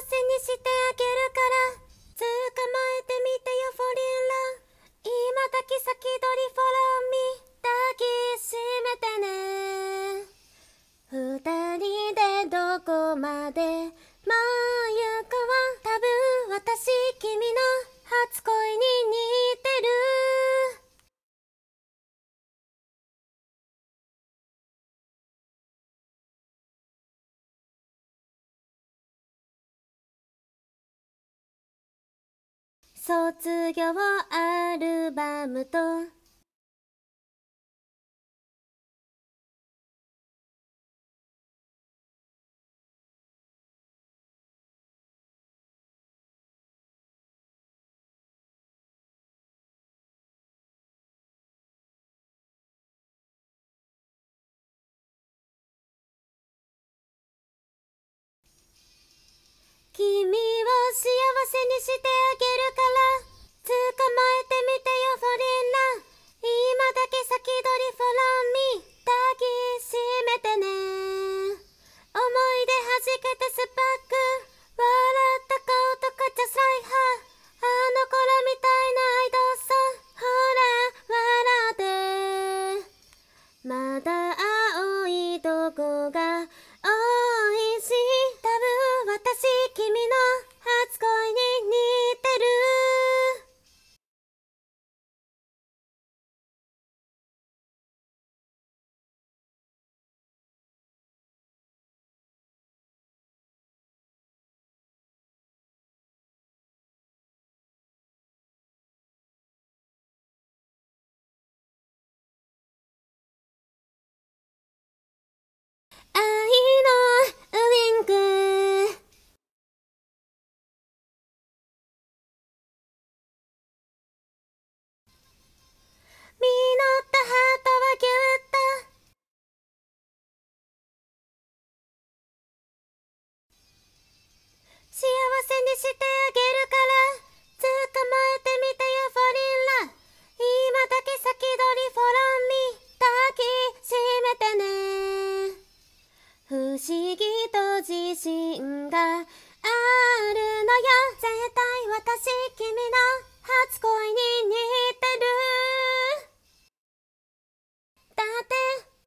せにしてあげるから捕まえてみてよフォリンラ。今だけ先取りフォローミー抱きしめてね。二人でどこまでもう行くわ。多分私君の初恋に似てる。卒業アルバムと君を幸せにしてあげるから捕まえてみてよフォリンラ。今だけ先取りフォローミー抱きしめてね。思い出弾けてスパーク笑った顔とかjust like her。あの頃みたいなアイドルさん。ほら笑ってまだ青いとこが多いし、多分私君の初恋に似てる。愛のウインク実ったハートはぎゅっと幸せにしてあげるから捕まえてみてよフォリンラ。今だけ先取りフォローミー抱きしめてね。不思議と自信があるのよ。絶対私君の初恋に